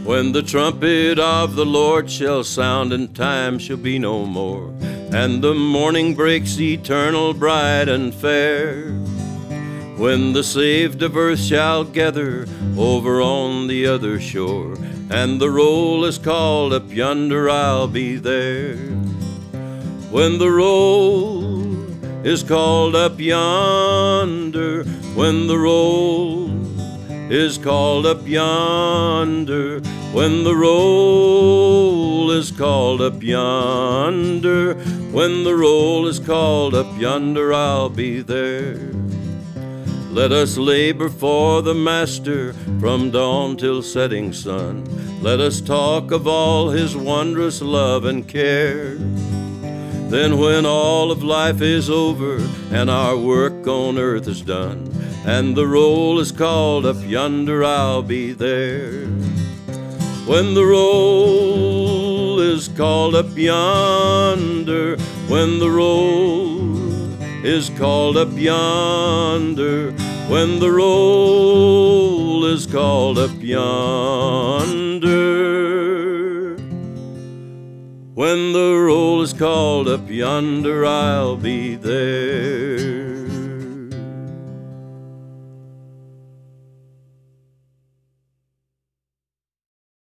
When the trumpet of the Lord shall sound and time shall be no more, and the morning breaks eternal, bright and fair. When the saved of earth shall gather over on the other shore, and the roll is called up yonder, I'll be there. When the roll is called up yonder, when the roll is called up yonder, when the roll is called up yonder, when the roll is called up yonder, I'll be there. Let us labor for the Master from dawn till setting sun. Let us talk of all his wondrous love and care. Then when all of life is over and our work on earth is done, and the roll is called up yonder, I'll be there. When the roll is called up yonder, when the roll is called up yonder, when the roll is called up yonder, when the roll is called up yonder, I'll be there.